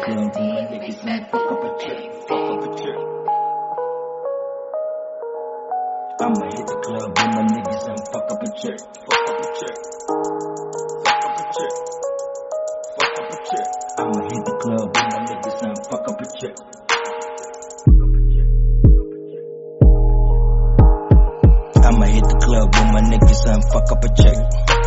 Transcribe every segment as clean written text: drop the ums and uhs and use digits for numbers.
club with my niggas and fuck up a check, fuck up a check. I'ma hit the club with my niggas and fuck up a check, fuck up a check, fuck up a check, fuck up a check. I'ma hit the club with my niggas and fuck up a check. I'ma hit the club with my niggas and fuck up a check.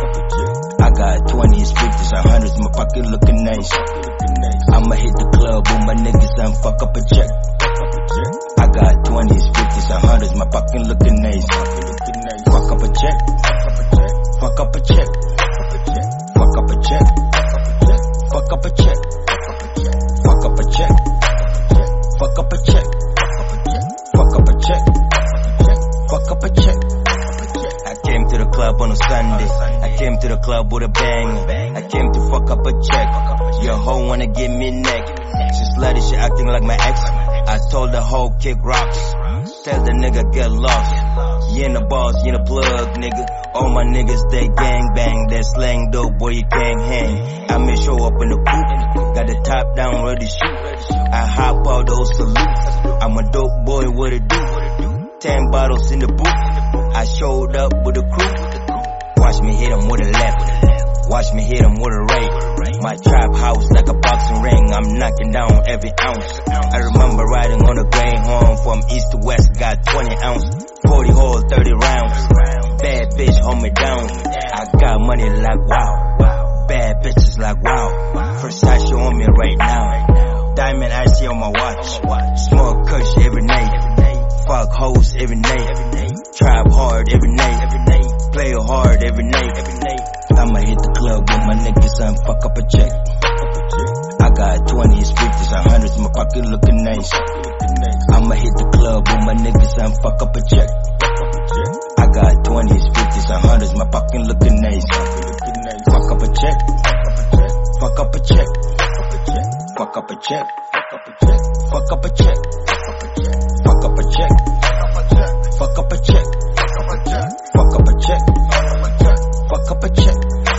I got 20s, 50s, and 100s, my pocket looking nice. I'ma hit the club with my niggas and fuck up a check. I got 20s, 50s, and 100s, my pocket looking nice. Fuck up a check, fuck up a check, fuck up a check, fuck up a check, fuck up a check, fuck up a check, fuck up a check, fuck up a check. I came to the club on a Sunday. I came to the club with a bang. I came to fuck up a check. Your hoe wanna give me neck. She slutty, she acting like my ex. I told the hoe kick rocks. Tell the nigga get lost. You in the boss, you in the plug, nigga. All my niggas, they gang bang. They slang dope, boy, you can't hang. I may show up in the coupe. Got the top down, ready to shoot. I hop out those salutes. I'm a dope boy, what it do? 10 bottles in the booth. I showed up with a crew. Watch me hit him with a left. Watch me hit him with a right. My trap house like a boxing ring. I'm knocking down every ounce. I remember riding on a Greyhound from east to west. Got 20 ounce, 40 hole, 30 rounds. Bad bitch hold me down. I got money like wow. Bad bitches like wow. Versace on me right now. Diamond icy on my watch. Smoke kush every night. Fuck hoes every night. Trap hard every night. Play hard every night. I'ma hit the club with my niggas and fuck up a check. I got 20s, 50s, and 100s, my pocket looking nice. I'ma hit the club with my niggas and fuck up a check. I got 20s, 50s, and 100s, my pocket looking nice. Fuck up a check. Fuck up a check. Fuck up a check. Fuck up a check. Fuck up a check. Fuck up a check. Fuck up a check. Fuck up a check.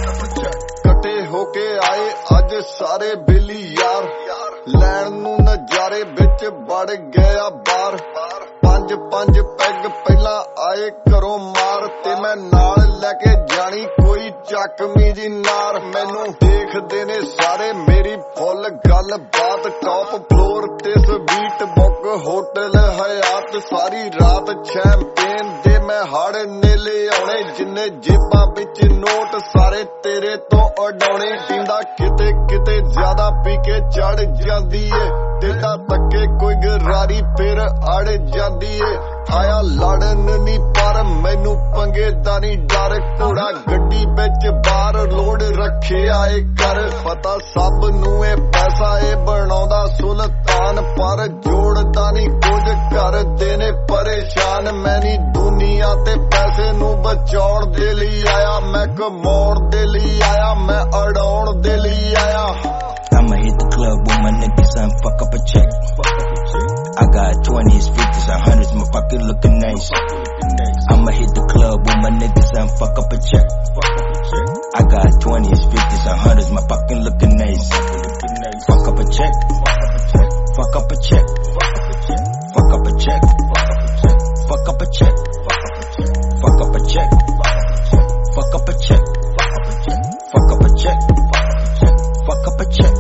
कटे होके आए आज सारे बेली यार लैन नू नजारे बिच बढ़ गया बार पंज पंज पैग पहला आए करो मार ते मैं नाल लेके जानी कोई चकमी जी नार मैनू देखदे ने सारे मेरी फुल गल बात टॉप फ्लोर ते स्वीट बुक होटल हयात सारी रात शैंपेन दे मैं हड़ नेले आने जिन्ने जेबां विच नोट सारे तेरे तो उडाउने पींदा किते किते ज्यादा पी के चढ़ जांदी ए तेरा तक्के कोई गरारी फिर अड़ जांदी ए आया लड़न नी पर मैनू पंगे दा नी डर घोड़ा गड्डी विच बाहर लोड रखे आए कर पता सब नू ए पैसा ए बनाउंदा सुल्तान पर जोड़दा नी कुछ कर देने परेशान मैं नी दुनिया ते पैसे नू बचाउण दे लई आया मैं कमाउण दे लई आया मैं अड़ाउण दे लई आया I'ma hit the club with my niggas and fuck up a check. I got 20s, 50s, and 100s, my pocket looking nice. I'ma hit the club with my niggas and fuck up a check. I got 20s, 50s, and 100s, my pocket looking nice. Fuck up a check. Fuck up a check. Fuck up a check. Fuck up a check. Fuck up a check. Fuck up a check. Fuck up a check. Fuck up a check. Fuck up a check.